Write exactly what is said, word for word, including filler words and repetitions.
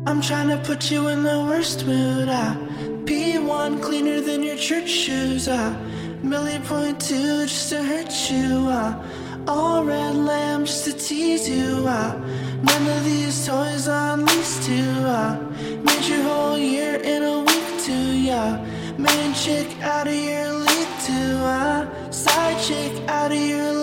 I'm trying to put you in the worst mood, ah. P one cleaner than your church shoes, ah. Millie point two just to hurt you, ah. All red lamb just to tease you, ah. None of these toys on lease to, ah. Made your whole year in a week too, yeah. Main chick out of your league too, ah. Side chick out of your